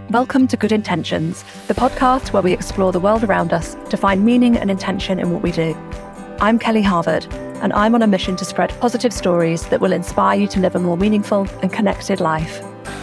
Welcome to Good Intentions, the podcast where we explore the world around us to find meaning and intention in what we do. I'm Kelly Harvard, and I'm on a mission to spread positive stories that will inspire you to live a more meaningful and connected life.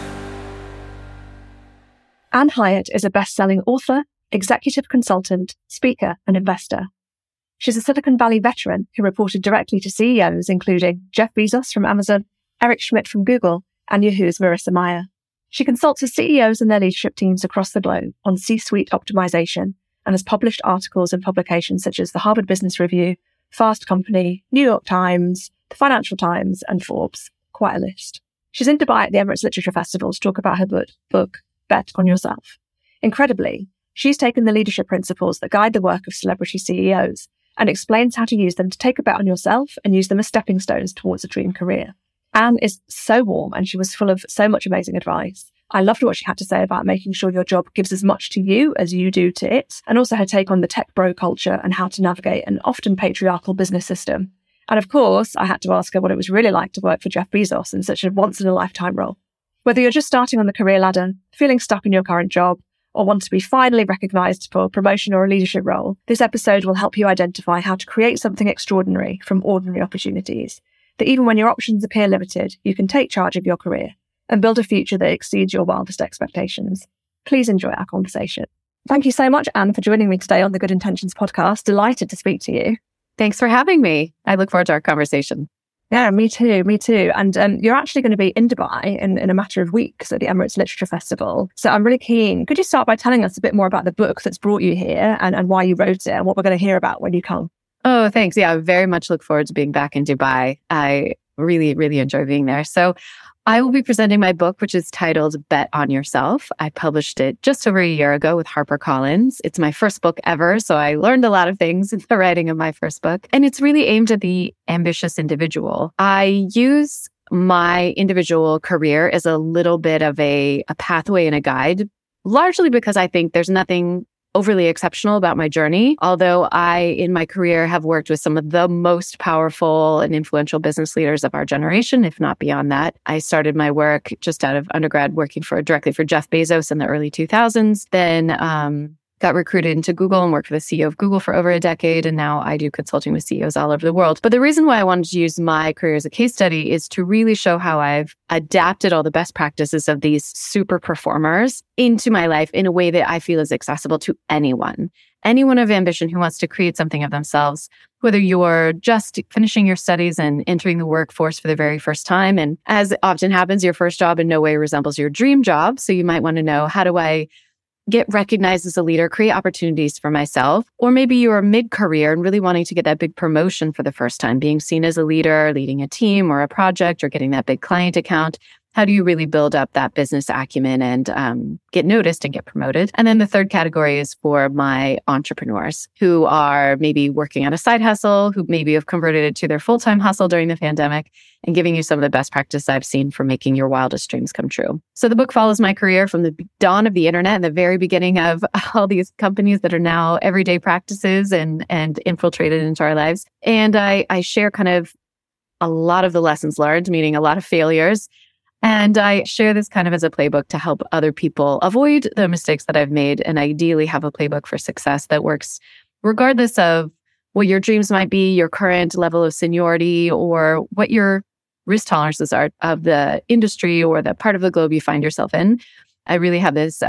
Anne Hyatt is a best-selling author, executive consultant, speaker, and investor. She's a Silicon Valley veteran who reported directly to CEOs including Jeff Bezos from Amazon, Eric Schmidt from Google, and Yahoo's Marissa Mayer. She consults with CEOs and their leadership teams across the globe on C-suite optimization and has published articles in publications such as the Harvard Business Review, Fast Company, New York Times, the Financial Times, and Forbes. Quite a list. She's in Dubai at the Emirates Literature Festival to talk about her book, Bet on Yourself. Incredibly, she's taken the leadership principles that guide the work of celebrity CEOs and explains how to use them to take a bet on yourself and use them as stepping stones towards a dream career. Anne is so warm and she was full of so much amazing advice. I loved what she had to say about making sure your job gives as much to you as you do to it, and also her take on the tech bro culture and how to navigate an often patriarchal business system. And of course, I had to ask her what it was really like to work for Jeff Bezos in such a once-in-a-lifetime role. Whether you're just starting on the career ladder, feeling stuck in your current job, or want to be finally recognised for a promotion or a leadership role, this episode will help you identify how to create something extraordinary from ordinary opportunities. That even when your options appear limited, you can take charge of your career and build a future that exceeds your wildest expectations. Please enjoy our conversation. Thank you so much, Anne, for joining me today on the Good Intentions podcast. Delighted to speak to you. Thanks for having me. I look forward to our conversation. Yeah, me too. And you're actually going to be in Dubai in a matter of weeks at the Emirates Literature Festival. So I'm really keen. Could you start by telling us a bit more about the book that's brought you here and why you wrote it and what we're going to hear about when you come? Oh, thanks. Yeah, I very much look forward to being back in Dubai. I really, really enjoy being there. So I will be presenting my book, which is titled Bet on Yourself. I published it just over a year ago with HarperCollins. It's my first book ever, so I learned a lot of things in the writing of my first book. And it's really aimed at the ambitious individual. I use my individual career as a little bit of a pathway and a guide, largely because I think there's nothing overly exceptional about my journey. Although I, in my career, have worked with some of the most powerful and influential business leaders of our generation, if not beyond that. I started my work just out of undergrad working directly for Jeff Bezos in the early 2000s. Then got recruited into Google and worked for the CEO of Google for over a decade. And now I do consulting with CEOs all over the world. But the reason why I wanted to use my career as a case study is to really show how I've adapted all the best practices of these super performers into my life in a way that I feel is accessible to anyone of ambition who wants to create something of themselves, whether you're just finishing your studies and entering the workforce for the very first time. And as often happens, your first job in no way resembles your dream job. So you might want to know, how do I get recognized as a leader, create opportunities for myself? Or maybe you're mid-career and really wanting to get that big promotion for the first time, being seen as a leader, leading a team or a project or getting that big client account. How do you really build up that business acumen and get noticed and get promoted? And then the third category is for my entrepreneurs who are maybe working on a side hustle, who maybe have converted it to their full-time hustle during the pandemic, and giving you some of the best practice I've seen for making your wildest dreams come true. So the book follows my career from the dawn of the internet and the very beginning of all these companies that are now everyday practices and infiltrated into our lives. And I share kind of a lot of the lessons learned, meaning a lot of failures. And I share this kind of as a playbook to help other people avoid the mistakes that I've made and ideally have a playbook for success that works regardless of what your dreams might be, your current level of seniority, or what your risk tolerances are of the industry or the part of the globe you find yourself in. I really have this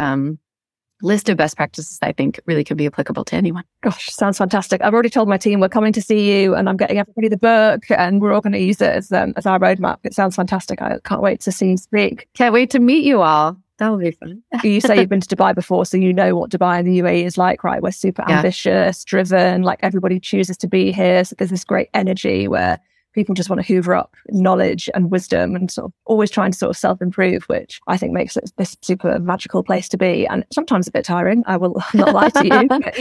list of best practices I think really can be applicable to anyone. Gosh, sounds fantastic. I've already told my team we're coming to see you and I'm getting everybody the book and we're all going to use it as our roadmap. It sounds fantastic. I can't wait to see you speak. Can't wait to meet you all. That'll be fun. You say you've been to Dubai before, so you know what Dubai and the UAE is like, right? We're super ambitious, driven, like everybody chooses to be here. So there's this great energy where people just want to hoover up knowledge and wisdom and sort of always trying to sort of self-improve, which I think makes it this super magical place to be. And sometimes a bit tiring, I will not lie to you. But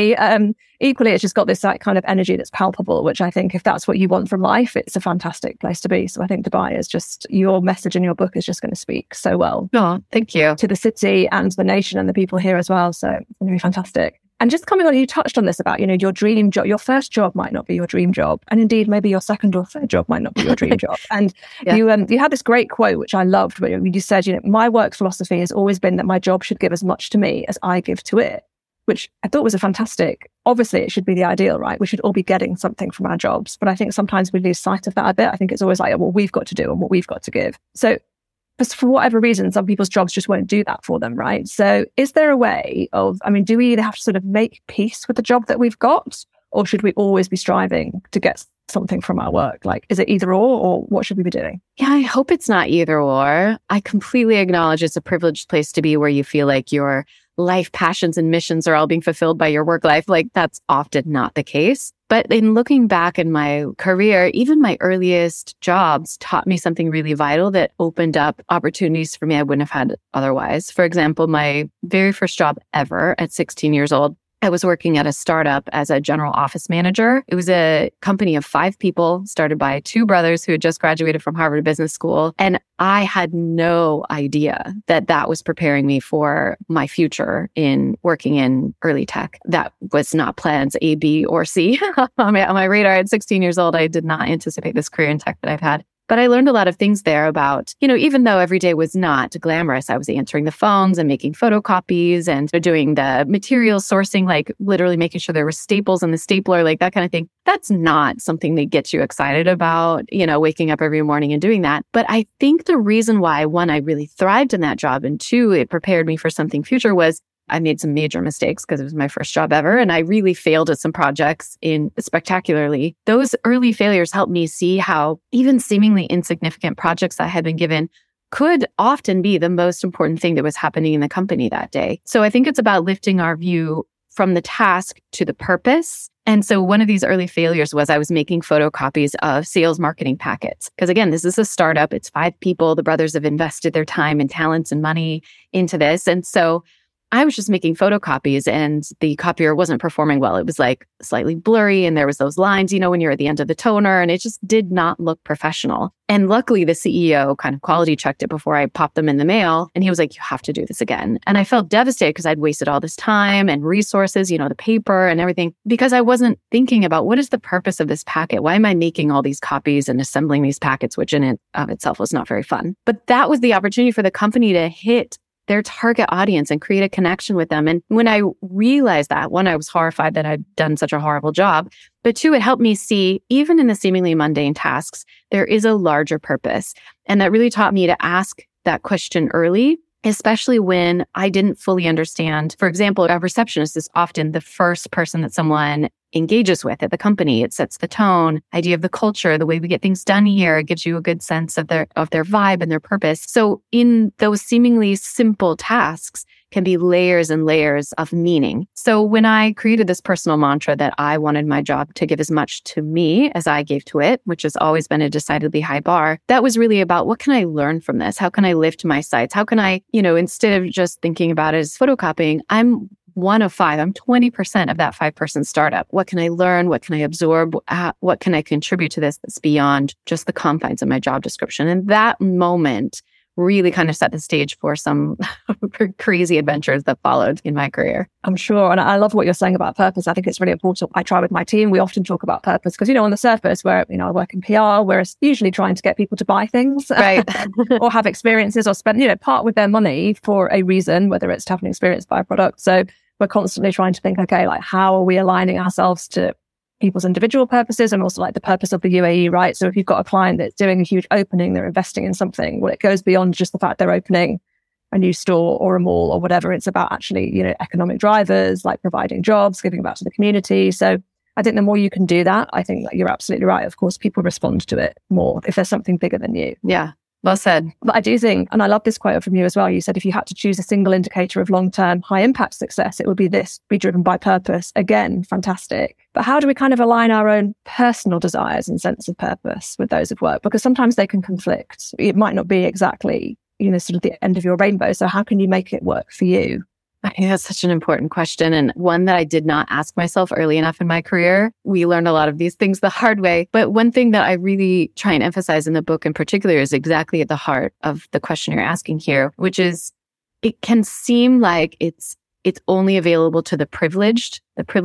equally, it's just got this kind of energy that's palpable, which I think if that's what you want from life, it's a fantastic place to be. So I think Dubai is just, your message in your book is just going to speak so well. Oh, thank you. To the city and the nation and the people here as well. So it's going to be fantastic. And just coming on, you touched on this about, your dream job, your first job might not be your dream job. And indeed, maybe your second or third job might not be your dream job. And you had this great quote, which I loved, where you said, my work philosophy has always been that my job should give as much to me as I give to it, which I thought was a fantastic, obviously it should be the ideal, right? We should all be getting something from our jobs. But I think sometimes we lose sight of that a bit. I think it's always like, what we've got to do and what we've got to give. So for whatever reason, some people's jobs just won't do that for them, right? So is there a way of, do we either have to sort of make peace with the job that we've got, or should we always be striving to get something from our work? Like, is it either or what should we be doing? Yeah, I hope it's not either or. I completely acknowledge it's a privileged place to be where you feel like your life passions and missions are all being fulfilled by your work life. Like, that's often not the case. But in looking back in my career, even my earliest jobs taught me something really vital that opened up opportunities for me I wouldn't have had otherwise. For example, my very first job ever at 16 years old, I was working at a startup as a general office manager. It was a company of 5 people started by 2 brothers who had just graduated from Harvard Business School. And I had no idea that that was preparing me for my future in working in early tech. That was not plans A, B, or C on my radar. At 16 years old, I did not anticipate this career in tech that I've had. But I learned a lot of things there about, even though every day was not glamorous, I was answering the phones and making photocopies and doing the material sourcing, like literally making sure there were staples in the stapler, like that kind of thing. That's not something that gets you excited about, waking up every morning and doing that. But I think the reason why, 1, I really thrived in that job, and 2, it prepared me for something future was I made some major mistakes because it was my first job ever. And I really failed at some projects spectacularly. Those early failures helped me see how even seemingly insignificant projects I had been given could often be the most important thing that was happening in the company that day. So I think it's about lifting our view from the task to the purpose. And so one of these early failures was I was making photocopies of sales marketing packets. Because again, this is a startup. It's 5 people. The brothers have invested their time and talents and money into this. And so I was just making photocopies and the copier wasn't performing well. It was like slightly blurry and there was those lines, when you're at the end of the toner, and it just did not look professional. And luckily the CEO kind of quality checked it before I popped them in the mail. And he was like, you have to do this again. And I felt devastated because I'd wasted all this time and resources, the paper and everything, because I wasn't thinking about what is the purpose of this packet? Why am I making all these copies and assembling these packets, which in and of itself was not very fun. But that was the opportunity for the company to hit their target audience and create a connection with them. And when I realized that, 1, I was horrified that I'd done such a horrible job. But 2, it helped me see, even in the seemingly mundane tasks, there is a larger purpose. And that really taught me to ask that question early, especially when I didn't fully understand. For example, a receptionist is often the first person that someone engages with at the company. It sets the tone, idea of the culture, the way we get things done here. It gives you a good sense of their vibe and their purpose. So in those seemingly simple tasks can be layers and layers of meaning. So when I created this personal mantra that I wanted my job to give as much to me as I gave to it, which has always been a decidedly high bar, that was really about what can I learn from this? How can I lift my sights? How can I, instead of just thinking about it as photocopying, I'm 1 of 5. I'm 20% of that 5-person startup. What can I learn? What can I absorb? What can I contribute to this that's beyond just the confines of my job description? And that moment really kind of set the stage for some crazy adventures that followed in my career. I'm sure. And I love what you're saying about purpose. I think it's really important. I try with my team. We often talk about purpose because, on the surface where, I work in PR, we're usually trying to get people to buy things, right? or have experiences or spend, part with their money for a reason, whether it's to have an experience, buy a product. So we're constantly trying to think, okay, like how are we aligning ourselves to people's individual purposes and also like the purpose of the UAE, right? So if you've got a client that's doing a huge opening, they're investing in something, well, it goes beyond just the fact they're opening a new store or a mall or whatever. It's about actually, economic drivers, like providing jobs, giving back to the community. So I think the more you can do that, I think that you're absolutely right. Of course, people respond to it more if there's something bigger than you. Yeah. Well said. But I do think, and I love this quote from you as well, you said if you had to choose a single indicator of long-term high-impact success, it would be this, be driven by purpose. Again, fantastic. But how do we kind of align our own personal desires and sense of purpose with those of work? Because sometimes they can conflict. It might not be exactly, sort of the end of your rainbow. So how can you make it work for you? I think that's such an important question, and one that I did not ask myself early enough in my career. We learned a lot of these things the hard way. But one thing that I really try and emphasize in the book in particular is exactly at the heart of the question you're asking here, which is it can seem like it's it's only available to the privileged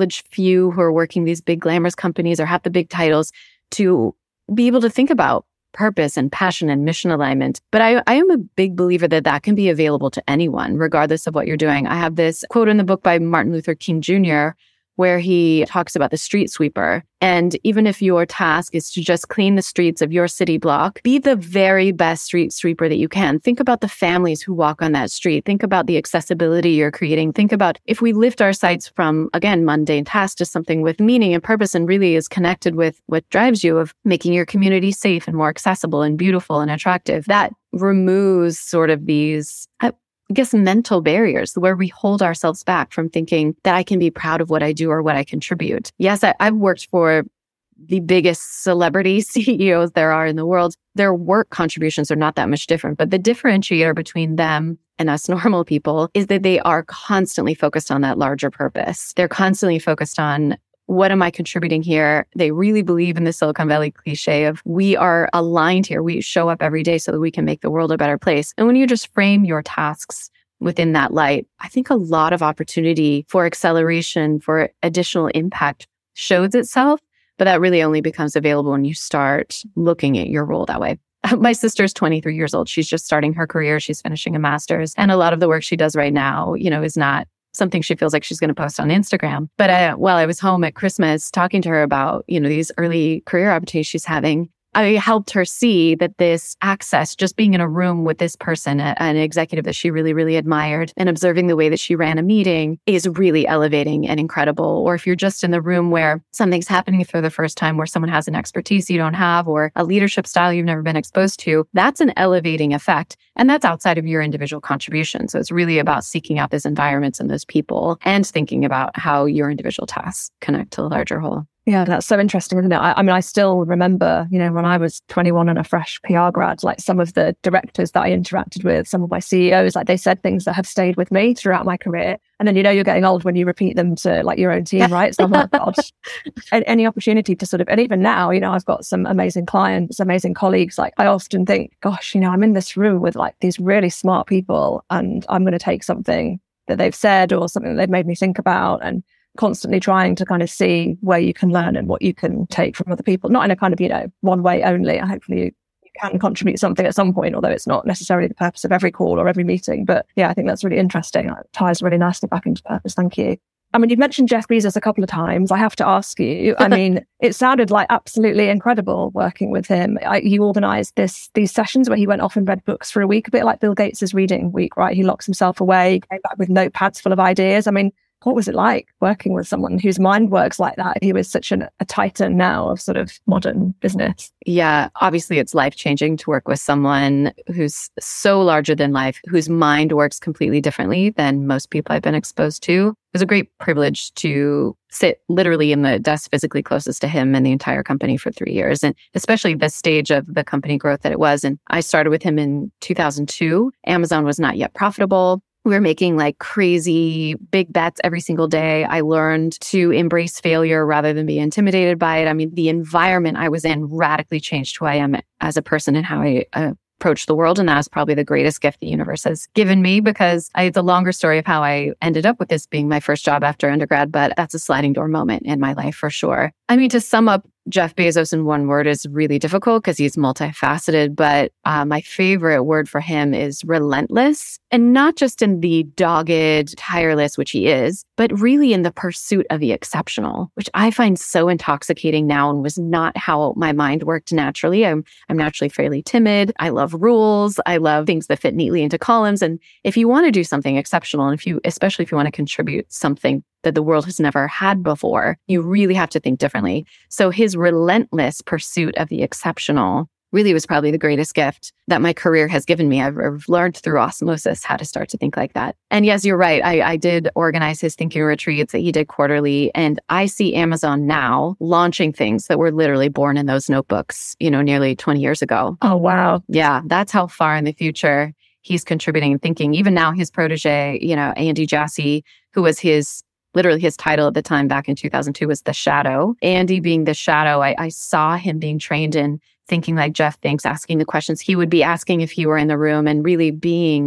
few who are working these big glamorous companies or have the big titles to be able to think about purpose and passion and mission alignment. But I am a big believer that can be available to anyone, regardless of what you're doing. I have this quote in the book by Martin Luther King Jr., where he talks about the street sweeper. And even if your task is to just clean the streets of your city block, be the very best street sweeper that you can. Think about the families who walk on that street. Think about the accessibility you're creating. Think about if we lift our sights from, again, mundane tasks to something with meaning and purpose and really is connected with what drives you of making your community safe and more accessible and beautiful and attractive. That removes sort of these, I guess, mental barriers where we hold ourselves back from thinking that I can be proud of what I do or what I contribute. Yes, I've worked for the biggest celebrity CEOs there are in the world. Their work contributions are not that much different, but the differentiator between them and us normal people is that they are constantly focused on that larger purpose. They're constantly focused on, what am I contributing here? They really believe in the Silicon Valley cliche of we are aligned here. We show up every day so that we can make the world a better place. And when you just frame your tasks within that light, I think a lot of opportunity for acceleration, for additional impact shows itself. But that really only becomes available when you start looking at your role that way. My sister's 23 years old. She's just starting her career. She's finishing a master's. And a lot of the work she does right now, is not something she feels like she's going to post on Instagram. But while I was home at Christmas talking to her about, these early career opportunities she's having, I helped her see that this access, just being in a room with this person, an executive that she really, really admired, and observing the way that she ran a meeting is really elevating and incredible. Or if you're just in the room where something's happening for the first time, where someone has an expertise you don't have, or a leadership style you've never been exposed to, that's an elevating effect. And that's outside of your individual contribution. So it's really about seeking out those environments and those people and thinking about how your individual tasks connect to the larger whole. Yeah, that's so interesting, isn't it? I mean, I still remember, when I was 21 and a fresh PR grad, like some of the directors that I interacted with, some of my CEOs, like they said things that have stayed with me throughout my career. And then, you're getting old when you repeat them to like your own team, right? So I'm like, God, any opportunity to sort of, and even now, I've got some amazing clients, amazing colleagues. Like I often think, gosh, I'm in this room with like these really smart people and I'm going to take something that they've said or something that they've made me think about, and constantly trying to kind of see where you can learn and what you can take from other people, not in a kind of, one way only. Hopefully you can contribute something at some point, although it's not necessarily the purpose of every call or every meeting. But yeah, I think that's really interesting. It ties really nicely back into purpose. Thank you. I mean, you've mentioned Jeff Bezos a couple of times. I have to ask you, I mean, it sounded like absolutely incredible working with him. You organized these sessions where he went off and read books for a week, a bit like Bill Gates' reading week, right? He locks himself away, came back with notepads full of ideas. I mean, what was it like working with someone whose mind works like that? He was such a titan now of sort of modern business. Yeah, obviously it's life-changing to work with someone who's so larger than life, whose mind works completely differently than most people I've been exposed to. It was a great privilege to sit literally in the desk physically closest to him and the entire company for 3 years, and especially the stage of the company growth that it was. And I started with him in 2002. Amazon was not yet profitable. We were making like crazy big bets every single day. I learned to embrace failure rather than be intimidated by it. I mean, the environment I was in radically changed who I am as a person and how I approach the world. And that is probably the greatest gift the universe has given me, because it's a longer story of how I ended up with this being my first job after undergrad, but that's a sliding door moment in my life for sure. I mean, to sum up Jeff Bezos in one word is really difficult because he's multifaceted, but my favorite word for him is relentless. And not just in the dogged, tireless, which he is, but really in the pursuit of the exceptional, which I find so intoxicating now and was not how my mind worked naturally. I'm naturally fairly timid. I love rules. I love things that fit neatly into columns. And if you want to do something exceptional, and especially if you want to contribute something that the world has never had before, you really have to think differently. So his relentless pursuit of the exceptional really was probably the greatest gift that my career has given me. I've learned through osmosis how to start to think like that. And yes, you're right. I did organize his thinking retreats that he did quarterly. And I see Amazon now launching things that were literally born in those notebooks, nearly 20 years ago. Oh, wow. Yeah, that's how far in the future he's contributing and thinking. Even now, his protege, Andy Jassy, who was literally his title at the time back in 2002 was The Shadow. Andy being the shadow, I saw him being trained in thinking like Jeff thinks, asking the questions he would be asking if he were in the room, and really being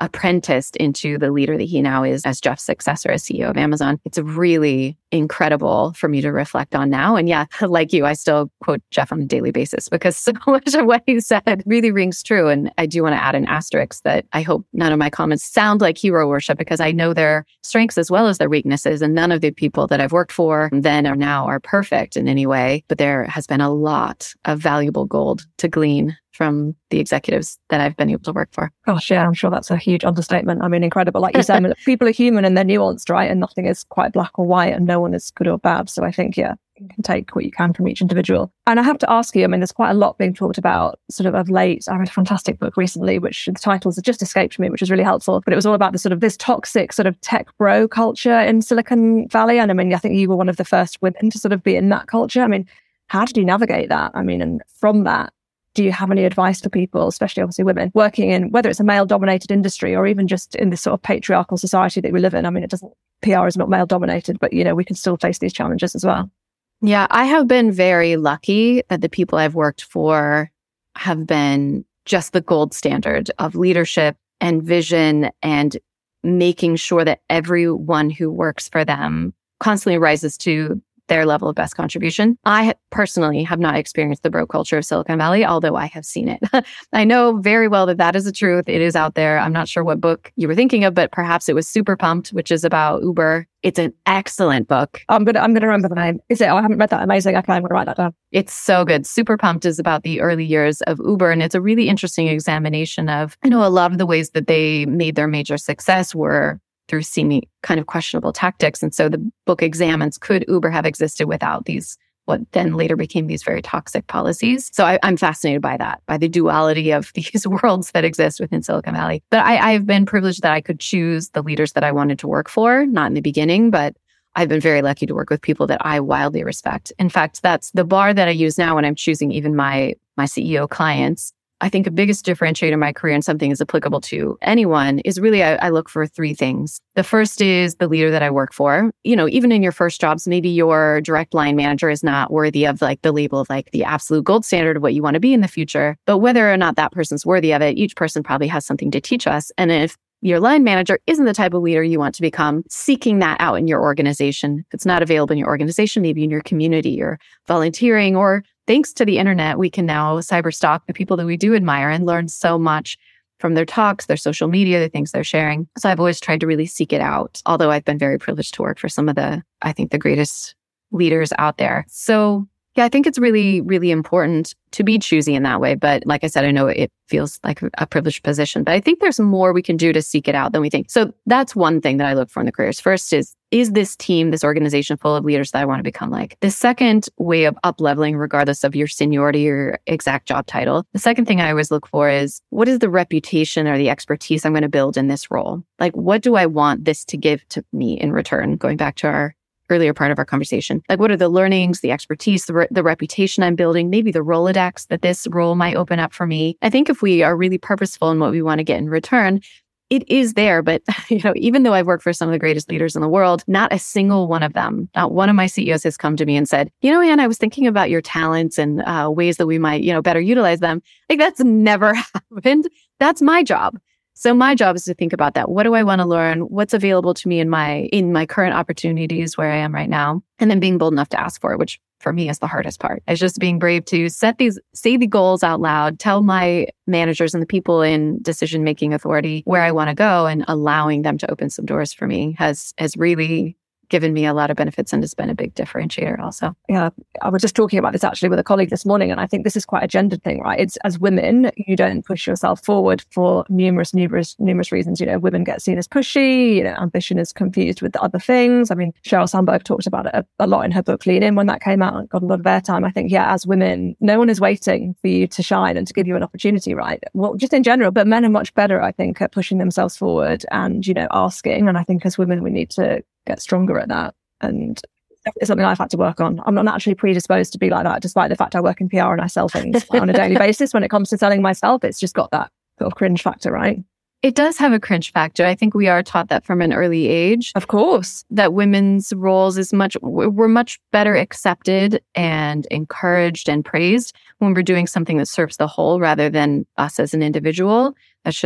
apprenticed into the leader that he now is as Jeff's successor as CEO of Amazon. It's really incredible for me to reflect on now. And yeah, like you, I still quote Jeff on a daily basis because so much of what he said really rings true. And I do want to add an asterisk that I hope none of my comments sound like hero worship, because I know their strengths as well as their weaknesses. And none of the people that I've worked for then or now are perfect in any way. But there has been a lot of valuable gold to glean from the executives that I've been able to work for. Gosh, yeah, I'm sure that's a huge understatement. I mean, incredible. Like you said, people are human and they're nuanced, right? And nothing is quite black or white and no one is good or bad. So I think, yeah, you can take what you can from each individual. And I have to ask you, I mean, there's quite a lot being talked about sort of late. I read a fantastic book recently, which the titles have just escaped me, which is really helpful. But it was all about the sort of this toxic sort of tech bro culture in Silicon Valley. And I mean, I think you were one of the first women to sort of be in that culture. I mean, how did you navigate that? I mean, and from that, do you have any advice for people, especially obviously women, working in whether it's a male-dominated industry or even just in this sort of patriarchal society that we live in? I mean, PR is not male-dominated, but, you know, we can still face these challenges as well. Yeah, I have been very lucky that the people I've worked for have been just the gold standard of leadership and vision and making sure that everyone who works for them constantly rises to their level of best contribution. I personally have not experienced the bro culture of Silicon Valley, although I have seen it. I know very well that that is the truth. It is out there. I'm not sure what book you were thinking of, but perhaps it was Super Pumped, which is about Uber. It's an excellent book. I'm gonna remember the name. Is it? Oh, I haven't read that. Amazing. Okay, I'm gonna write that down. It's so good. Super Pumped is about the early years of Uber, and it's a really interesting examination of, a lot of the ways that they made their major success were through seeming kind of questionable tactics. And so the book examines, could Uber have existed without these, what then later became these very toxic policies? So I'm fascinated by that, by the duality of these worlds that exist within Silicon Valley. But I've been privileged that I could choose the leaders that I wanted to work for, not in the beginning, but I've been very lucky to work with people that I wildly respect. In fact, that's the bar that I use now when I'm choosing even my CEO clients. I think the biggest differentiator in my career and something is applicable to anyone is really I look for three things. The first is the leader that I work for. Even in your first jobs, maybe your direct line manager is not worthy of like the label of like the absolute gold standard of what you want to be in the future. But whether or not that person's worthy of it, each person probably has something to teach us. And if your line manager isn't the type of leader you want to become, seeking that out in your organization. If it's not available in your organization, maybe in your community or volunteering, or thanks to the internet, we can now cyberstalk the people that we do admire and learn so much from their talks, their social media, the things they're sharing. So I've always tried to really seek it out, although I've been very privileged to work for some of the greatest leaders out there. So yeah, I think it's really, really important to be choosy in that way. But like I said, I know it feels like a privileged position, but I think there's more we can do to seek it out than we think. So that's one thing that I look for in the careers. First is this team, this organization full of leaders that I want to become like? The second way of up-leveling, regardless of your seniority or exact job title, the second thing I always look for is, what is the reputation or the expertise I'm going to build in this role? Like, what do I want this to give to me in return? Going back to our earlier part of our conversation. Like, what are the learnings, the expertise, the reputation I'm building, maybe the Rolodex that this role might open up for me? I think if we are really purposeful in what we want to get in return, it is there. But, even though I've worked for some of the greatest leaders in the world, not a single one of them, not one of my CEOs has come to me and said, Anne, I was thinking about your talents and ways that we might, better utilize them. Like, that's never happened. That's my job. So my job is to think about that. What do I want to learn? What's available to me in my current opportunities where I am right now? And then being bold enough to ask for it, which for me is the hardest part. It's just being brave to say the goals out loud, tell my managers and the people in decision-making authority where I want to go, and allowing them to open some doors for me has really given me a lot of benefits and has been a big differentiator also. Yeah, I was just talking about this actually with a colleague this morning, and I think this is quite a gendered thing, right? It's, as women, you don't push yourself forward for numerous reasons. Women get seen as pushy, ambition is confused with other things. I mean, Sheryl Sandberg talked about it a lot in her book Lean In when that came out and got a lot of airtime. I think, as women, no one is waiting for you to shine and to give you an opportunity, right? Well, just in general, but men are much better, I think, at pushing themselves forward and, asking. And I think as women, we need to get stronger at that. And it's something I've had to work on. I'm not naturally predisposed to be like that, despite the fact I work in PR and I sell things on a daily basis. When it comes to selling myself, it's just got that sort of cringe factor, right? It does have a cringe factor. I think we are taught that from an early age. Of course. That women's roles we're much better accepted and encouraged and praised when we're doing something that serves the whole rather than us as an individual. That's just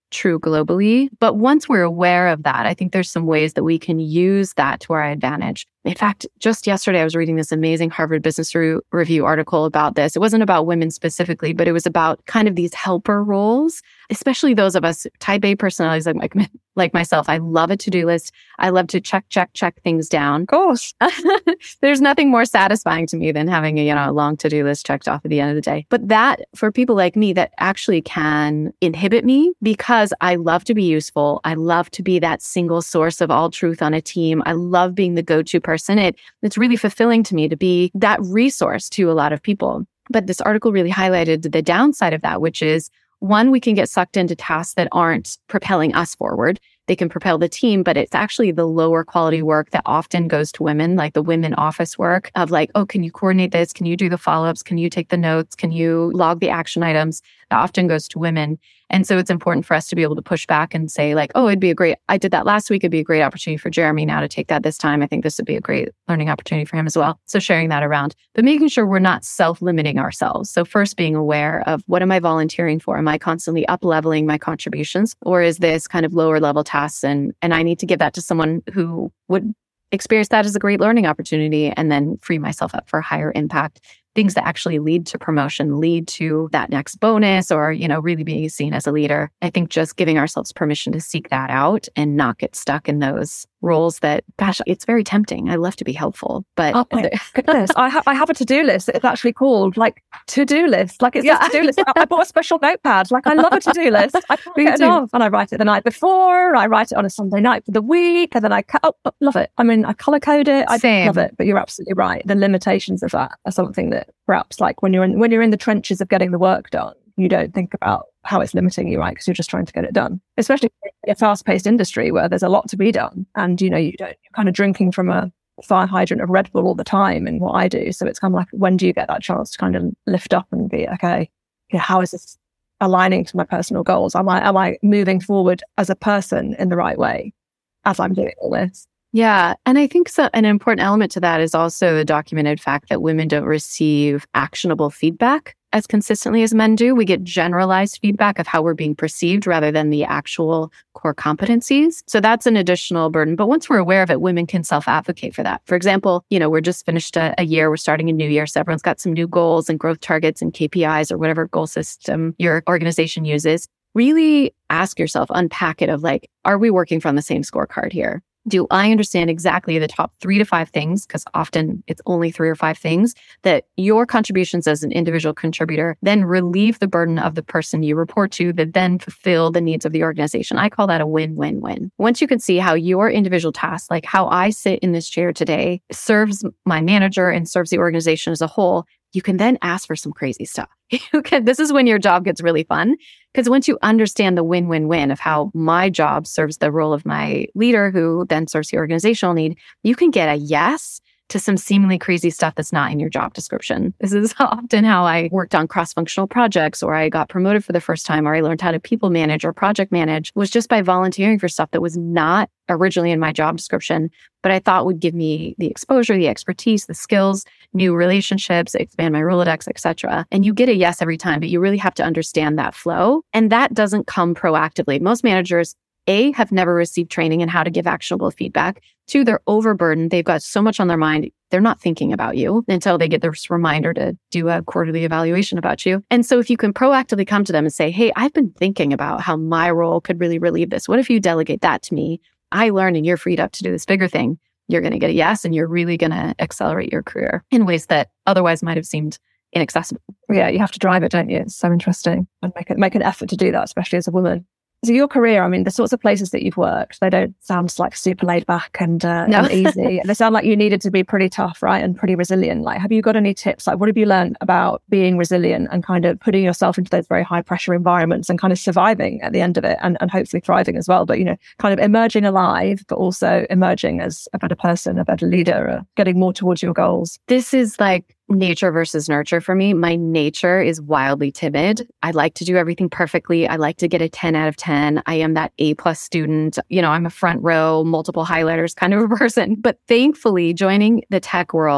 true globally. But once we're aware of that, I think there's some ways that we can use that to our advantage. In fact, just yesterday, I was reading this amazing Harvard Business Review article about this. It wasn't about women specifically, but it was about kind of these helper roles, especially those of us type A personalities like myself. I love a to-do list. I love to check things down. Of course. There's nothing more satisfying to me than having a long to-do list checked off at the end of the day. But that, for people like me, that actually can inhibit me because I love to be useful. I love to be that single source of all truth on a team. I love being the go-to person. It's really fulfilling to me to be that resource to a lot of people. But this article really highlighted the downside of that, which is, one, we can get sucked into tasks that aren't propelling us forward. They can propel the team, but it's actually the lower quality work that often goes to women, like the women office work of like, oh, can you coordinate this? Can you do the follow-ups? Can you take the notes? Can you log the action items? That often goes to women. And so it's important for us to be able to push back and say like, oh, I did that last week. It'd be a great opportunity for Jeremy now to take that this time. I think this would be a great learning opportunity for him as well. So sharing that around, but making sure we're not self-limiting ourselves. So first being aware of, what am I volunteering for? Am I constantly up-leveling my contributions? Or is this kind of lower level tasks and I need to give that to someone who would experience that as a great learning opportunity and then free myself up for higher impact things that actually lead to promotion, lead to that next bonus, or, really being seen as a leader. I think just giving ourselves permission to seek that out and not get stuck in those roles that, gosh, it's very tempting. I love to be helpful, but oh my goodness, I have a to-do list. It's actually called like to-do list. Like it's a to-do list. I bought a special notepad. Like I love a to-do list. I can't get enough. And I write it the night before. I write it on a Sunday night for the week, and then I love it. I mean, I color code it. I love it. But you're absolutely right. The limitations of that are something that perhaps, like when you're in the trenches of getting the work done, you don't think about how it's limiting you, right? Because you're just trying to get it done, especially in a fast-paced industry where there's a lot to be done, and you're kind of drinking from a fire hydrant of Red Bull all the time. And what I do, so it's kind of like, when do you get that chance to kind of lift up and be okay? How is this aligning to my personal goals? Am I moving forward as a person in the right way as I'm doing all this? Yeah. And I think an important element to that is also the documented fact that women don't receive actionable feedback as consistently as men do. We get generalized feedback of how we're being perceived rather than the actual core competencies. So that's an additional burden. But once we're aware of it, women can self-advocate for that. For example, we're just finished a year, we're starting a new year. So everyone's got some new goals and growth targets and KPIs or whatever goal system your organization uses. Really ask yourself, unpack it of like, are we working from the same scorecard here? Do I understand exactly the top 3 to 5 things, because often it's only 3 or 5 things, that your contributions as an individual contributor then relieve the burden of the person you report to, that then fulfill the needs of the organization? I call that a win-win-win. Once you can see how your individual tasks, like how I sit in this chair today, serves my manager and serves the organization as a whole, you can then ask for some crazy stuff. This is when your job gets really fun, because once you understand the win-win-win of how my job serves the role of my leader, who then serves the organizational need, you can get a yes to some seemingly crazy stuff that's not in your job description. This is often how I worked on cross-functional projects, or I got promoted for the first time, or I learned how to people manage or project manage, was just by volunteering for stuff that was not originally in my job description, but I thought would give me the exposure, the expertise, the skills, new relationships, expand my Rolodex, etc. And you get a yes every time, but you really have to understand that flow. And that doesn't come proactively. Most managers, A, have never received training in how to give actionable feedback. 2, they're overburdened. They've got so much on their mind. They're not thinking about you until they get this reminder to do a quarterly evaluation about you. And so if you can proactively come to them and say, hey, I've been thinking about how my role could really relieve this. What if you delegate that to me? I learned and you're freed up to do this bigger thing. You're going to get a yes, and you're really going to accelerate your career in ways that otherwise might have seemed inaccessible. Yeah, you have to drive it, don't you? It's so interesting. And make an effort to do that, especially as a woman. So your career, I mean, the sorts of places that you've worked, they don't sound like super laid back and easy. They sound like you needed to be pretty tough, right? And pretty resilient. Like, have you got any tips? Like, what have you learned about being resilient and kind of putting yourself into those very high pressure environments and kind of surviving at the end of it, and hopefully thriving as well? But, kind of emerging alive, but also emerging as a better person, a better leader, getting more towards your goals. This is like nature versus nurture for me. My nature is wildly timid. I like to do everything perfectly. I like to get a 10 out of 10. I am that A+ student. I'm a front row, multiple highlighters kind of a person. But thankfully, joining the tech world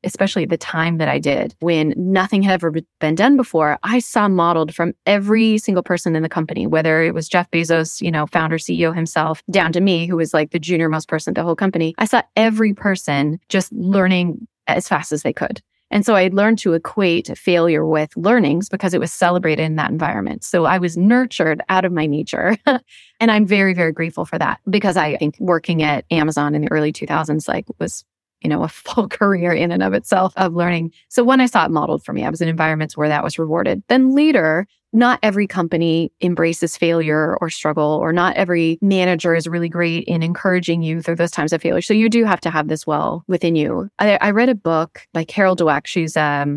especially the time that I did when nothing had ever been done before, I saw modeled from every single person in the company, whether it was Jeff Bezos, founder, CEO himself, down to me, who was like the junior most person at the whole company. I saw every person just learning as fast as they could. And so I learned to equate failure with learnings because it was celebrated in that environment. So I was nurtured out of my nature. And I'm very, very grateful for that, because I think working at Amazon in the early 2000s, was a full career in and of itself of learning. So when I saw it modeled for me, I was in environments where that was rewarded. Then later, not every company embraces failure or struggle, or not every manager is really great in encouraging you through those times of failure. So you do have to have this well within you. I read a book by Carol Dweck. She's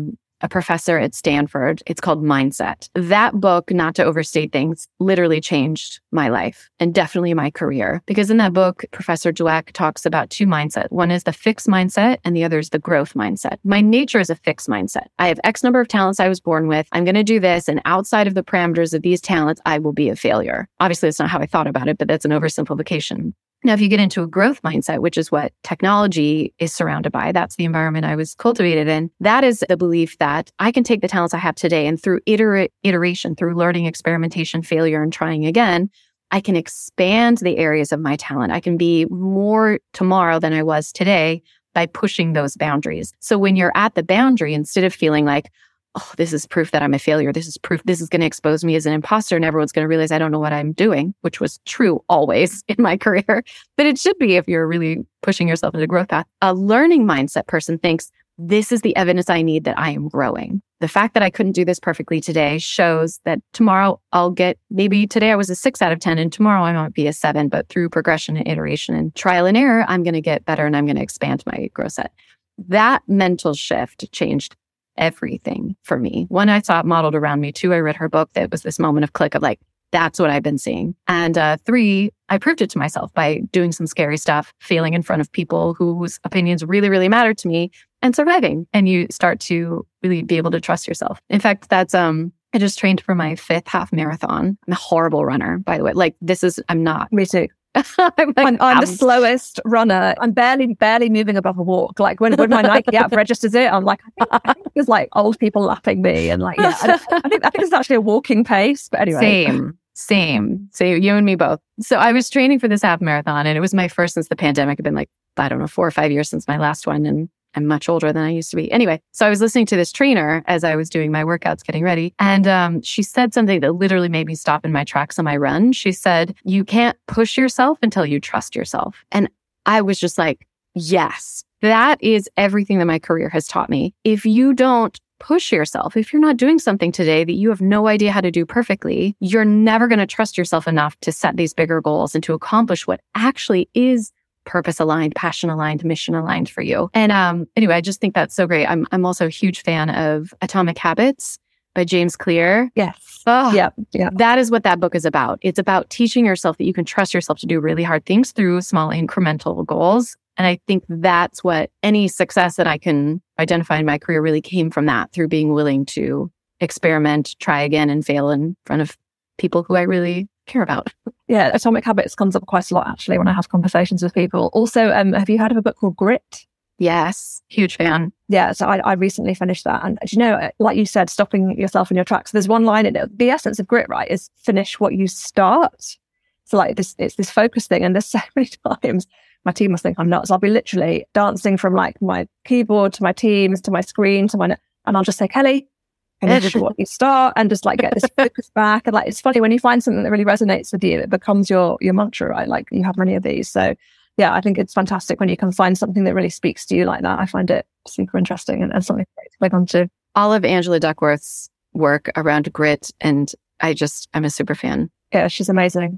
a professor at Stanford. It's called Mindset. That book, not to overstate things, literally changed my life and definitely my career. Because in that book, Professor Dweck talks about two mindsets. One is the fixed mindset and the other is the growth mindset. My nature is a fixed mindset. I have X number of talents I was born with. I'm going to do this. And outside of the parameters of these talents, I will be a failure. Obviously, that's not how I thought about it, but that's an oversimplification. Now, if you get into a growth mindset, which is what technology is surrounded by, that's the environment I was cultivated in. That is the belief that I can take the talents I have today and through iteration, through learning, experimentation, failure, and trying again, I can expand the areas of my talent. I can be more tomorrow than I was today by pushing those boundaries. So when you're at the boundary, instead of feeling like, oh, this is proof that I'm a failure. This is proof this is going to expose me as an imposter and everyone's going to realize I don't know what I'm doing, which was true always in my career. But it should be if you're really pushing yourself into a growth path. A learning mindset person thinks, this is the evidence I need that I am growing. The fact that I couldn't do this perfectly today shows that tomorrow maybe today I was a 6 out of 10 and tomorrow I might be a 7, but through progression and iteration and trial and error, I'm going to get better and I'm going to expand my growth set. That mental shift changed everything for me. One, I saw it modeled around me. 2, I read her book. That was this moment of click of like, that's what I've been seeing. And 3, I proved it to myself by doing some scary stuff, failing in front of people whose opinions really, really mattered to me and surviving. And you start to really be able to trust yourself. In fact, that's, I just trained for my 5th half marathon. I'm a horrible runner, by the way. I'm not. Me too. I'm the slowest runner. I'm barely moving above a walk. Like when my Nike app registers it, I'm like, I think there's like old people lapping me, and like, yeah, I think it's actually a walking pace. But anyway, same. So you and me both. So I was training for this half marathon, and it was my first since the pandemic. It'd been like 4 or 5 years since my last one, and I'm much older than I used to be. Anyway, so I was listening to this trainer as I was doing my workouts, getting ready. And she said something that literally made me stop in my tracks on my run. She said, you can't push yourself until you trust yourself. And I was just like, yes, that is everything that my career has taught me. If you don't push yourself, if you're not doing something today that you have no idea how to do perfectly, you're never going to trust yourself enough to set these bigger goals and to accomplish what actually is purpose-aligned, passion-aligned, mission-aligned for you. And anyway, I just think that's so great. I'm also a huge fan of Atomic Habits by James Clear. Yes. Oh, yeah. That is what that book is about. It's about teaching yourself that you can trust yourself to do really hard things through small incremental goals. And I think that's what any success that I can identify in my career really came from that, through being willing to experiment, try again, and fail in front of people who I really care about. Yeah, Atomic Habits comes up quite a lot actually when I have conversations with people. Also, have you heard of a book called Grit? Yes, huge fan. Yeah, so I recently finished that. And you know, like you said, stopping yourself in your tracks. There's one line in it. The essence of grit, right, is finish what you start. So like it's this focus thing. And there's so many times my team must think I'm nuts. I'll be literally dancing from like my keyboard to my Teams to my screen and I'll just say, Kelly, finish what you start, and just like get this focus back. And like, it's funny when you find something that really resonates with you, it becomes your mantra, right? Like you have many of these. So yeah, I think it's fantastic when you can find something that really speaks to you like that. I find it super interesting and something great to click onto. All of Angela Duckworth's work around grit, and I'm a super fan. Yeah, she's amazing.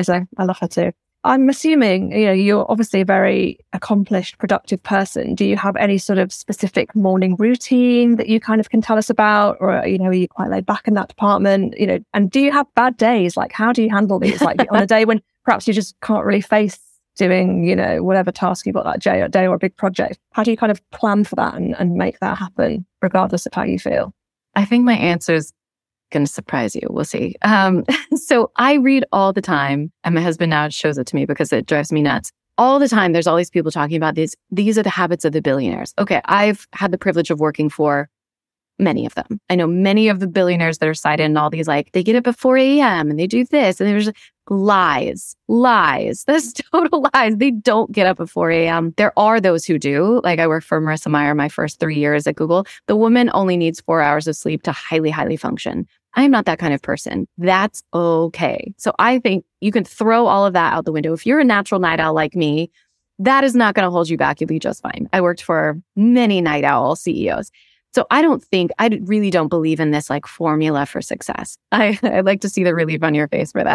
I love her too. I'm assuming, you're obviously a very accomplished, productive person. Do you have any sort of specific morning routine that you kind of can tell us about? Or, are you quite laid back in that department? And do you have bad days? Like, how do you handle these? Like on a day when perhaps you just can't really face doing, whatever task you've got that day or a big project. How do you kind of plan for that and make that happen regardless of how you feel? I think my answer is going to surprise you. We'll see. So I read all the time, and my husband now shows it to me because it drives me nuts. all the time, there's all these people talking about these. These are the habits of the billionaires. Okay, I've had the privilege of working for many of them. I know many of the billionaires that are cited in all these, like, they get up at 4 a.m. and they do this. And there's lies. That's total lies. They don't get up at 4 a.m. There are those who do. Like, I worked for Marissa Mayer my first 3 years at Google. The woman only needs 4 hours of sleep to highly, highly function. I am not that kind of person. That's okay. So I think you can throw all of that out the window. If you're a natural night owl like me, that is not going to hold you back. You'll be just fine. I worked for many night owl CEOs. So I really don't believe in this like formula for success. I'd like to see the relief on your face for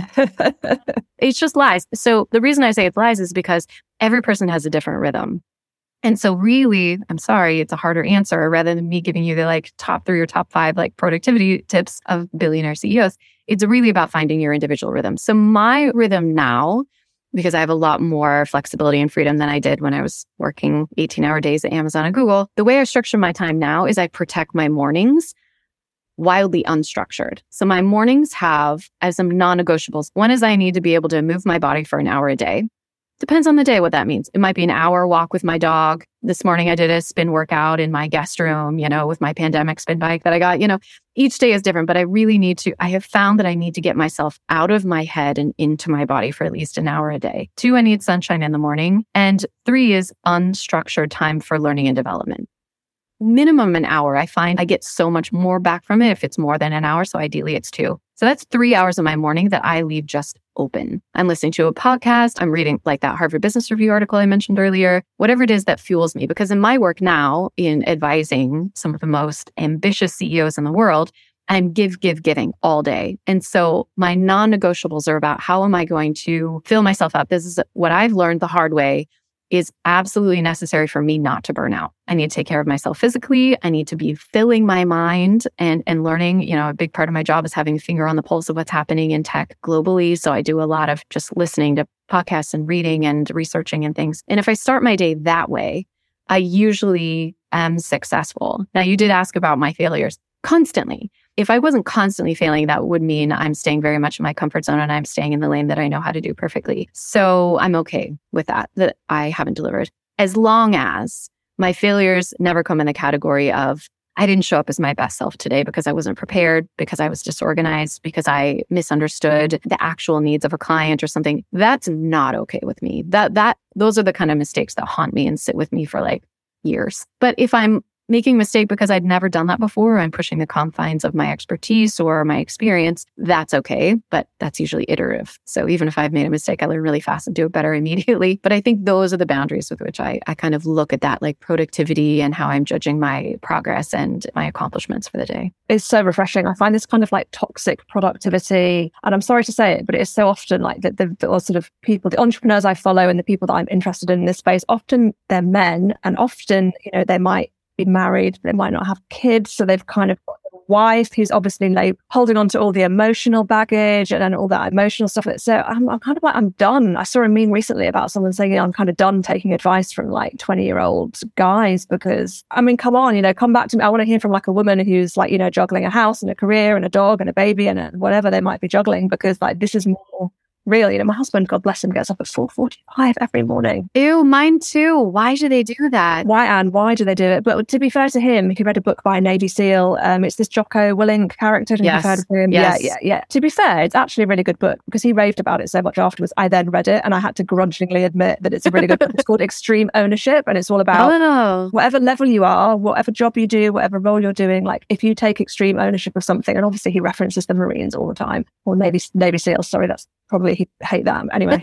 that. It's just lies. So the reason I say it's lies is because every person has a different rhythm. And so really, I'm sorry, it's a harder answer rather than me giving you the like top 3 or top 5 like productivity tips of billionaire CEOs. It's really about finding your individual rhythm. So my rhythm now, because I have a lot more flexibility and freedom than I did when I was working 18-hour days at Amazon and Google. The way I structure my time now is I protect my mornings wildly unstructured. So my mornings have as some non-negotiables. One is I need to be able to move my body for an hour a day. Depends on the day what that means. It might be an hour walk with my dog. This morning I did a spin workout in my guest room, with my pandemic spin bike that I got. Each day is different, but I have found that I need to get myself out of my head and into my body for at least an hour a day. 2, I need sunshine in the morning. And 3 is unstructured time for learning and development. Minimum an hour. I find I get so much more back from it if it's more than an hour. So ideally it's 2. So that's 3 hours of my morning that I leave just open. I'm listening to a podcast. I'm reading like that Harvard Business Review article I mentioned earlier, whatever it is that fuels me. Because in my work now in advising some of the most ambitious CEOs in the world, I'm giving all day. And so my non-negotiables are about how am I going to fill myself up? This is what I've learned the hard way is absolutely necessary for me not to burn out. I need to take care of myself physically. I need to be filling my mind and learning. A big part of my job is having a finger on the pulse of what's happening in tech globally. So I do a lot of just listening to podcasts and reading and researching and things. And if I start my day that way, I usually am successful. Now, you did ask about my failures. Constantly. If I wasn't constantly failing, that would mean I'm staying very much in my comfort zone and I'm staying in the lane that I know how to do perfectly. So I'm okay with that I haven't delivered. As long as my failures never come in the category of, I didn't show up as my best self today because I wasn't prepared, because I was disorganized, because I misunderstood the actual needs of a client or something. That's not okay with me. Those are the kind of mistakes that haunt me and sit with me for like years. But if I'm making a mistake because I'd never done that before, I'm pushing the confines of my expertise or my experience, that's okay. But that's usually iterative. So even if I've made a mistake, I learn really fast and do it better immediately. But I think those are the boundaries with which I kind of look at that, like productivity and how I'm judging my progress and my accomplishments for the day. It's so refreshing. I find this kind of like toxic productivity. And I'm sorry to say it, but it's so often like the sort of people, the entrepreneurs I follow and the people that I'm interested in this space, often they're men and often, they might be married, they might not have kids, so they've kind of got a wife who's obviously like holding on to all the emotional baggage and all that emotional stuff. So I'm kind of like, I'm done. I saw a meme recently about someone saying, I'm kind of done taking advice from like 20-year-old guys because, come on, come back to me. I want to hear from like a woman who's like, juggling a house and a career and a dog and a baby and whatever they might be juggling, because like this is more real. My husband, God bless him, gets up at 4:45 every morning. Ew, mine too. Why do they do that? Why do they do it? But to be fair to him, he read a book by a Navy SEAL. It's this Jocko Willink character. Yes. You've heard of him? Yes. Yeah. To be fair, it's actually a really good book because he raved about it so much afterwards. I then read it and I had to grudgingly admit that it's a really good book. It's called Extreme Ownership, and it's all about whatever level you are, whatever job you do, whatever role you're doing. Like if you take extreme ownership of something, and obviously he references the Marines all the time, or Navy SEALs. Sorry, that's probably he'd hate that anyway.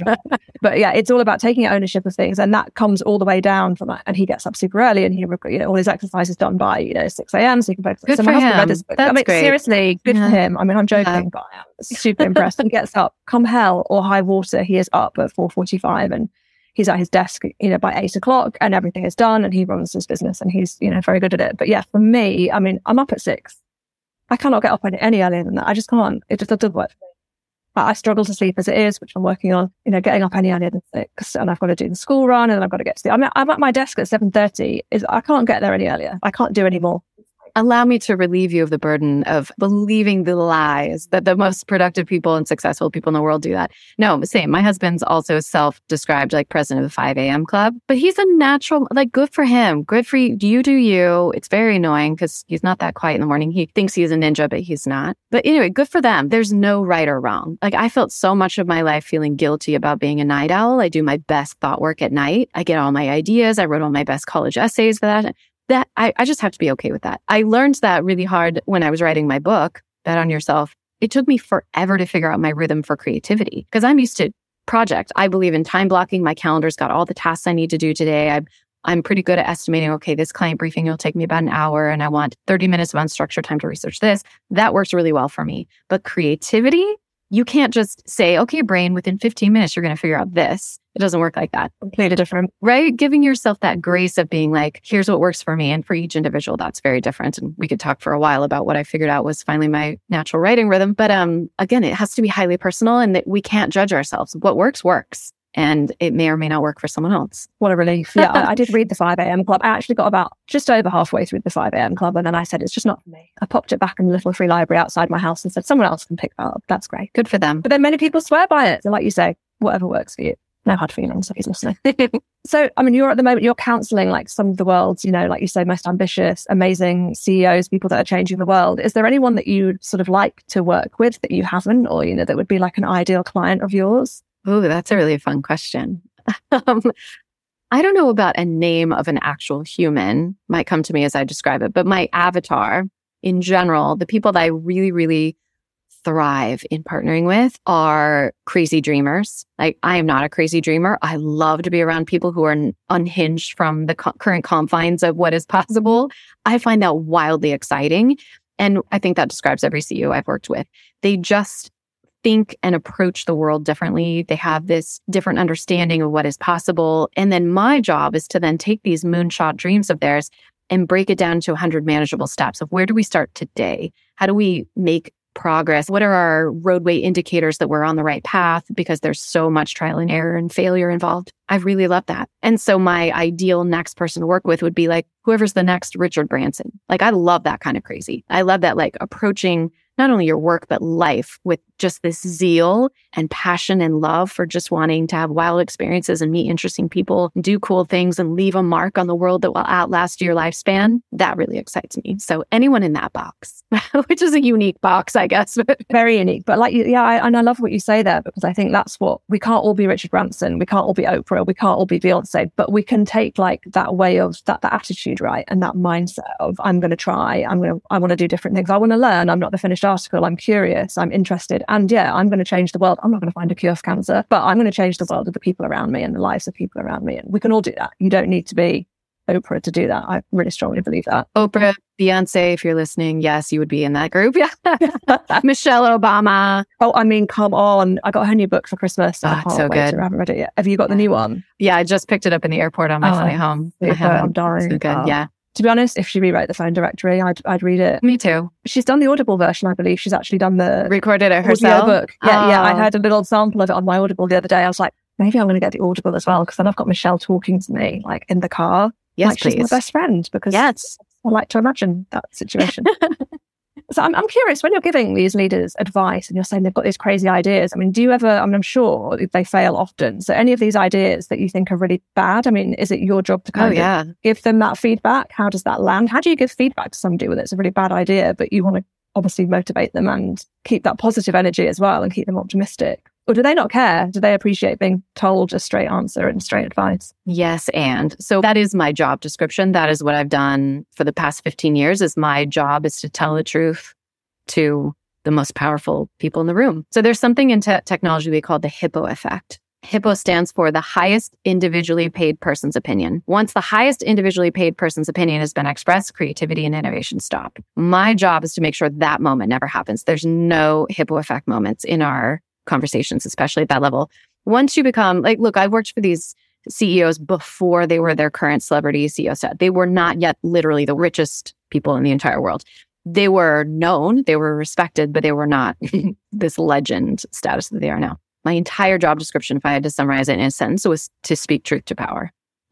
But yeah, it's all about taking ownership of things, and that comes all the way down from that. And he gets up super early, and he all his exercise is done by 6 a.m. So he can focus. Good so for my husband him. read this book. That's great. Seriously, good for him. I'm joking, but I am super impressed. He gets up, come hell or high water, he is up at 4:45, and he's at his desk, by 8 o'clock, and everything is done, and he runs his business, and he's very good at it. But yeah, for me, I'm up at 6. I cannot get up any earlier than that. I just can't. It just doesn't work for me. I struggle to sleep as it is, which I'm working on, getting up any earlier than 6, and I've got to do the school run, and then I've got to get to I'm at my desk at 7:30. I can't get there any earlier. I can't do any more. allow me to relieve you of the burden of believing the lies that the most productive people and successful people in the world do that. No, same. My husband's also self-described like president of the 5 a.m. club, but he's a natural, like good for him. Good for you. You do you. It's very annoying because he's not that quiet in the morning. He thinks he's a ninja, but he's not. But anyway, good for them. There's no right or wrong. Like I felt so much of my life feeling guilty about being a night owl. I do my best thought work at night. I get all my ideas. I wrote all my best college essays for that. I just have to be okay with that. I learned that really hard when I was writing my book, Bet on Yourself. It took me forever to figure out my rhythm for creativity because I'm used to project. I believe in time blocking. My calendar's got all the tasks I need to do today. I'm pretty good at estimating, okay, this client briefing will take me about an hour and I want 30 minutes of unstructured time to research this. That works really well for me. But creativity, you can't just say, okay, brain, within 15 minutes, you're going to figure out this. It doesn't work like that. Completely different. Right? Giving yourself that grace of being like, here's what works for me. And for each individual, that's very different. And we could talk for a while about what I figured out was finally my natural writing rhythm. But again, it has to be highly personal and that we can't judge ourselves. What works. And it may or may not work for someone else. What a relief. Yeah, I did read the 5 a.m. Club. I actually got about just over halfway through the 5 a.m. Club. And then I said, it's just not for me. I popped it back in the little free library outside my house and said, someone else can pick that up. That's great. Good for them. But then many people swear by it. So like you say, whatever works for you. No hard feelings if he's listening. So, I mean, you're at the moment, you're counseling like some of the world's, like you say, most ambitious, amazing CEOs, people that are changing the world. Is there anyone that you'd sort of like to work with that you haven't, or, that would be like an ideal client of yours? Oh, that's a really fun question. I don't know about a name of an actual human, might come to me as I describe it, but my avatar in general, the people that I really, really thrive in partnering with are crazy dreamers. Like I am not a crazy dreamer. I love to be around people who are unhinged from the current confines of what is possible. I find that wildly exciting. And I think that describes every CEO I've worked with. They just think and approach the world differently. They have this different understanding of what is possible. And then my job is to then take these moonshot dreams of theirs and break it down to 100 manageable steps of where do we start today? How do we make progress? What are our roadway indicators that we're on the right path? Because there's so much trial and error and failure involved. I really love that. And so my ideal next person to work with would be like whoever's the next Richard Branson. Like I love that kind of crazy. I love that like approaching not only your work, but life with just this zeal and passion and love for just wanting to have wild experiences and meet interesting people, and do cool things and leave a mark on the world that will outlast your lifespan. That really excites me. So anyone in that box, which is a unique box, I guess. Very unique. But like, and I love what you say there, because I think that's what, we can't all be Richard Branson. We can't all be Oprah. We can't all be Beyonce, but we can take like that way of that attitude, right? And that mindset of I'm going to try, I want to do different things. I want to learn. I'm not the finished article. I'm curious. I'm interested. And I'm going to change the world. I'm not going to find a cure for cancer, but I'm going to change the world of the people around me and the lives of people around me. And we can all do that. You don't need to be Oprah to do that. I really strongly believe that. Oprah, Beyonce, if you're listening, yes, you would be in that group. Yeah. Michelle Obama. Oh, I mean, come on. I got her new book for Christmas. I can't so wait good. to, I haven't read it yet. Have you got the new one? Yeah, I just picked it up in the airport on my flight home. I'm dying. So good. Yeah. To be honest, if she rewrote the phone directory, I'd read it. Me too. She's done the Audible version, I believe. She's actually done the... Recorded it herself? Book. Yeah. I heard a little sample of it on my Audible the other day. I was like, maybe I'm going to get the Audible as well, because then I've got Michelle talking to me, like in the car. Yes, like please. She's my best friend, because I like to imagine that situation. So I'm curious, when you're giving these leaders advice and you're saying they've got these crazy ideas, I mean, do you ever, I'm sure they fail often. So any of these ideas that you think are really bad, I mean, is it your job to kind of give them that feedback? How does that land? How do you give feedback to somebody when it's a really bad idea, but you want to obviously motivate them and keep that positive energy as well and keep them optimistic? Or do they not care? Do they appreciate being told a straight answer and straight advice? Yes, and so that is my job description. That is what I've done for the past 15 years. Is my job is to tell the truth to the most powerful people in the room. So there's something in technology we call the Hippo effect. Hippo stands for the highest individually paid person's opinion. Once the highest individually paid person's opinion has been expressed, creativity and innovation stop. My job is to make sure that moment never happens. There's no Hippo effect moments in our conversations, especially at that level. Once you become like, look, I worked for these CEOs before they were their current celebrity CEO set. They were not yet literally the richest people in the entire world. They were known, they were respected, but they were not this legend status that they are now. My entire job description, if I had to summarize it in a sentence, was to speak truth to power.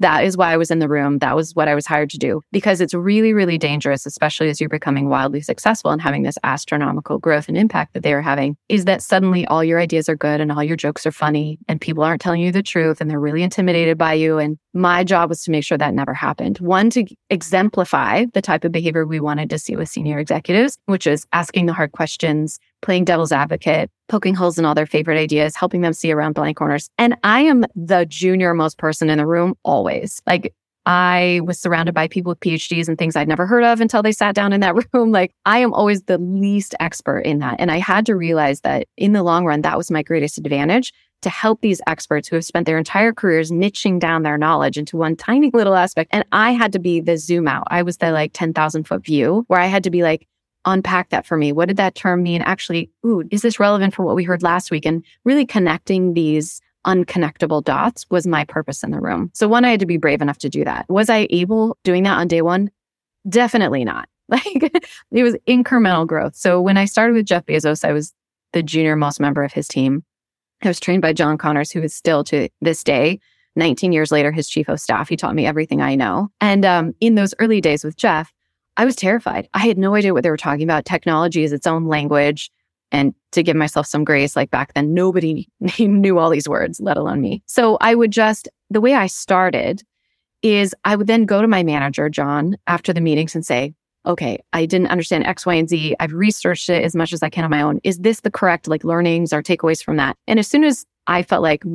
That is why I was in the room. That was what I was hired to do, because it's really, really dangerous, especially as you're becoming wildly successful and having this astronomical growth and impact that they are having, is that suddenly all your ideas are good and all your jokes are funny and people aren't telling you the truth and they're really intimidated by you. And my job was to make sure that never happened. One, to exemplify the type of behavior we wanted to see with senior executives, which is asking the hard questions, playing devil's advocate, poking holes in all their favorite ideas, helping them see around blank corners. And I am the junior most person in the room always. Like, I was surrounded by people with PhDs and things I'd never heard of until they sat down in that room. Like, I am always the least expert in that. And I had to realize that in the long run, that was my greatest advantage, to help these experts who have spent their entire careers niching down their knowledge into one tiny little aspect. And I had to be the zoom out. I was the like 10,000 foot view where I had to be like, unpack that for me. What did that term mean? Actually, is this relevant for what we heard last week? And really connecting these unconnectable dots was my purpose in the room. So one, I had to be brave enough to do that. Was I able doing that on day one? Definitely not. Like, it was incremental growth. So when I started with Jeff Bezos, I was the junior most member of his team. I was trained by John Connors, who is still to this day, 19 years later, his chief of staff. He taught me everything I know. And in those early days with Jeff, I was terrified. I had no idea what they were talking about. Technology is its own language. And to give myself some grace, like back then, nobody knew all these words, let alone me. So the way I started is I would then go to my manager, John, after the meetings and say, okay, I didn't understand X, Y, and Z. I've researched it as much as I can on my own. Is this the correct learnings or takeaways from that? And as soon as I felt like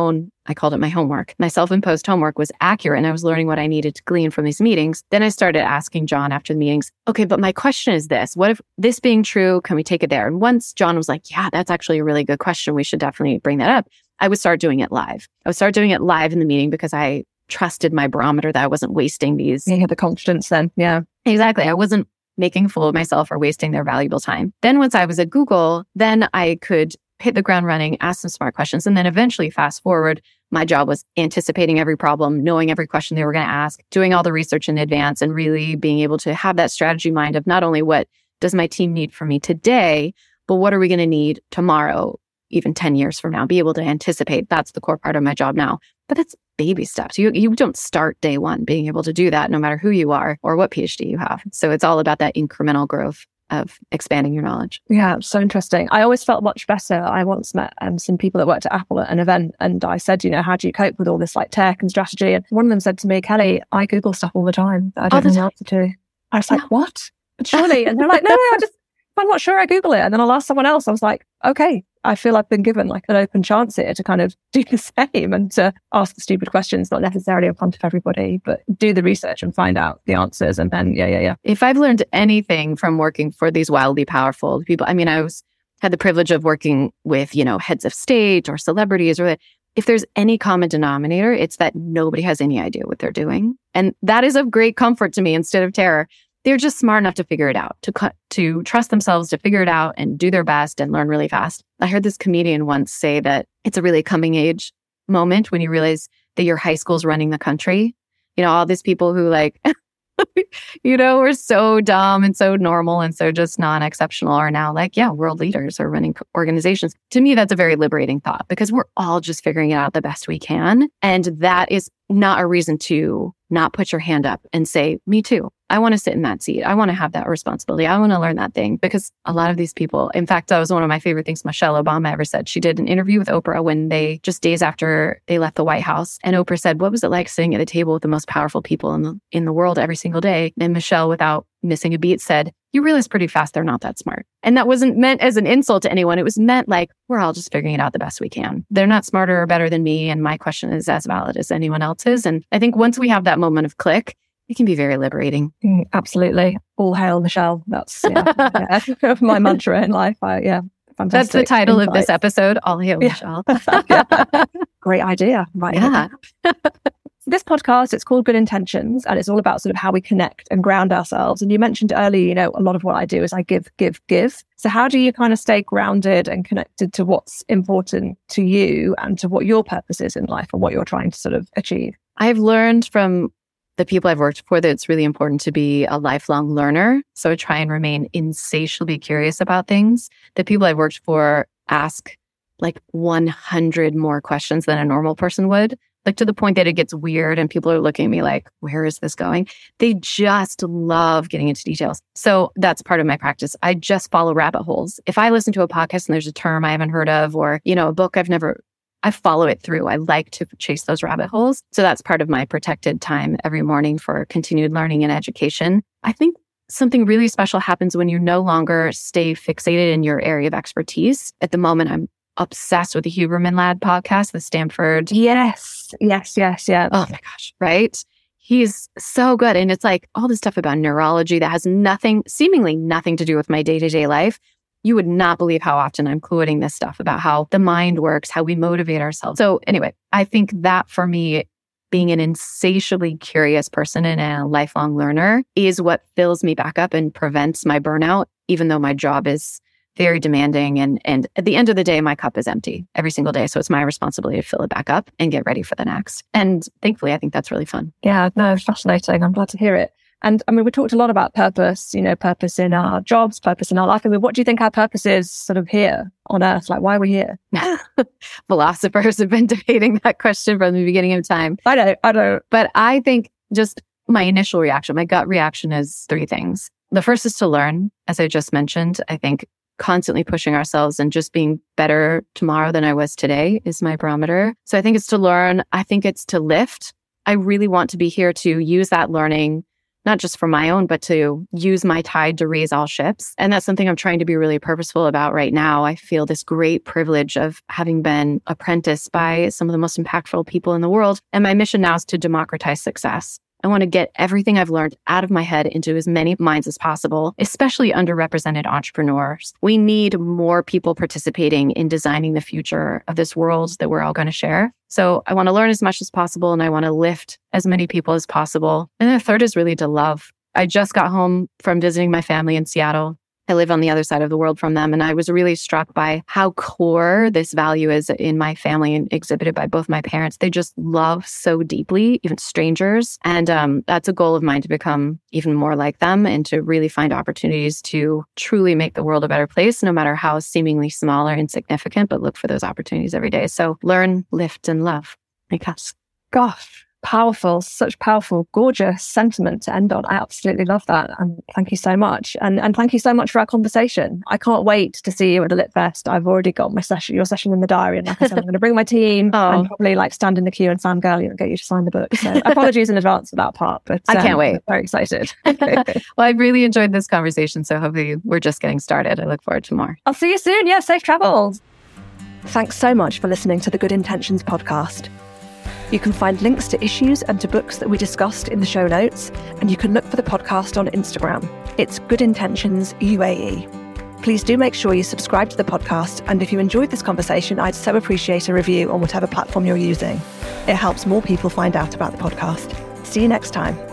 I called it my homework, my self-imposed homework was accurate and I was learning what I needed to glean from these meetings, then I started asking John after the meetings, okay, but my question is this, what if this being true, can we take it there? And once John was like, yeah, that's actually a really good question, we should definitely bring that up, I would start doing it live. I would start doing it live in the meeting because I trusted my barometer that I wasn't wasting these. You had the confidence then, yeah. Exactly. I wasn't making a fool of myself or wasting their valuable time. Then once I was at Google, then I could hit the ground running, ask some smart questions. And then eventually, fast forward, my job was anticipating every problem, knowing every question they were going to ask, doing all the research in advance, and really being able to have that strategy mind of not only what does my team need from me today, but what are we going to need tomorrow, even 10 years from now, be able to anticipate. That's the core part of my job now. But that's baby steps. You don't start day one being able to do that, no matter who you are or what PhD you have. So it's all about that incremental growth of expanding your knowledge. Yeah, so interesting. I always felt much better. I once met some people that worked at Apple at an event, and I said, how do you cope with all this tech and strategy? And one of them said to me, Kelly, I Google stuff all the time that I don't know the answer to. I was like, what? Surely? And they're like, no, if I'm not sure, I Google it. And then I'll ask someone else. I was like, okay, I feel I've been given an open chance here to kind of do the same and to ask the stupid questions, not necessarily in front of everybody, but do the research and find out the answers. And then, yeah. If I've learned anything from working for these wildly powerful people, I had the privilege of working with, heads of state or celebrities, or if there's any common denominator, it's that nobody has any idea what they're doing. And that is of great comfort to me instead of terror. They're just smart enough to figure it out, to trust themselves to figure it out and do their best and learn really fast. I heard this comedian once say that it's a really coming age moment when you realize that your high school's running the country. All these people who were so dumb and so normal and so just non-exceptional are now world leaders or running organizations. To me, that's a very liberating thought because we're all just figuring it out the best we can. And that is not a reason to not put your hand up and say, me too. I want to sit in that seat. I want to have that responsibility. I want to learn that thing because a lot of these people, in fact, that was one of my favorite things Michelle Obama ever said. She did an interview with Oprah when just days after they left the White House. And Oprah said, what was it like sitting at the table with the most powerful people in the world every single day? And Michelle, without missing a beat, said, you realize pretty fast they're not that smart. And that wasn't meant as an insult to anyone. It was meant we're all just figuring it out the best we can. They're not smarter or better than me. And my question is as valid as anyone else's. And I think once we have that moment of click, it can be very liberating. Absolutely. All hail Michelle. That's my mantra in life. Fantastic. That's the title of this episode. All hail Michelle. Great idea. Right. Yeah. This podcast, it's called Good Intentions, and it's all about sort of how we connect and ground ourselves. And you mentioned earlier, a lot of what I do is I give. So how do you kind of stay grounded and connected to what's important to you and to what your purpose is in life and what you're trying to sort of achieve? I've learned from the people I've worked for that it's really important to be a lifelong learner. So I try and remain insatiably curious about things. The people I've worked for ask 100 more questions than a normal person would. like to the point that it gets weird and people are looking at me like, where is this going? They just love getting into details. So that's part of my practice. I just follow rabbit holes. If I listen to a podcast and there's a term I haven't heard of, or, a book I follow it through. I like to chase those rabbit holes. So that's part of my protected time every morning for continued learning and education. I think something really special happens when you no longer stay fixated in your area of expertise. At the moment, I'm obsessed with the Huberman Lab podcast, the Stanford. Yes. Yeah. Oh my gosh, right? He's so good. And it's like all this stuff about neurology that has seemingly nothing to do with my day-to-day life. You would not believe how often I'm quoting this stuff about how the mind works, how we motivate ourselves. So anyway, I think that for me, being an insatiably curious person and a lifelong learner is what fills me back up and prevents my burnout, even though my job is very demanding. And at the end of the day, my cup is empty every single day. So it's my responsibility to fill it back up and get ready for the next. And thankfully, I think that's really fun. Yeah, no, fascinating. I'm glad to hear it. And I mean, we talked a lot about purpose, purpose in our jobs, purpose in our life. I mean, what do you think our purpose is sort of here on Earth? Like, why are we here? Philosophers have been debating that question from the beginning of time. I know. But I think just my initial reaction, my gut reaction is three things. The first is to learn, as I just mentioned. I think constantly pushing ourselves and just being better tomorrow than I was today is my barometer. So I think it's to learn. I think it's to lift. I really want to be here to use that learning, not just for my own, but to use my tide to raise all ships. And that's something I'm trying to be really purposeful about right now. I feel this great privilege of having been apprenticed by some of the most impactful people in the world. And my mission now is to democratize success. I want to get everything I've learned out of my head into as many minds as possible, especially underrepresented entrepreneurs. We need more people participating in designing the future of this world that we're all going to share. So I want to learn as much as possible and I want to lift as many people as possible. And the third is really to love. I just got home from visiting my family in Seattle. I live on the other side of the world from them. And I was really struck by how core this value is in my family and exhibited by both my parents. They just love so deeply, even strangers. And that's a goal of mine, to become even more like them and to really find opportunities to truly make the world a better place, no matter how seemingly small or insignificant, but look for those opportunities every day. So learn, lift, and love. I guess. Gosh. Powerful, such powerful, gorgeous sentiment to end on. I absolutely love that. And thank you so much. And thank you so much for our conversation. I can't wait to see you at the Lit Fest. I've already got your session in the diary. And like I said, I'm going to bring my team and probably stand in the queue and fangirl you and get you to sign the book. So apologies in advance for that part, but I can't wait. I'm very excited. Well, I really enjoyed this conversation. So hopefully we're just getting started. I look forward to more. I'll see you soon. Yeah, safe travels. Thanks so much for listening to the Good Intentions podcast. You can find links to issues and to books that we discussed in the show notes, and you can look for the podcast on Instagram. It's Good Intentions UAE. Please do make sure you subscribe to the podcast, and if you enjoyed this conversation, I'd so appreciate a review on whatever platform you're using. It helps more people find out about the podcast. See you next time.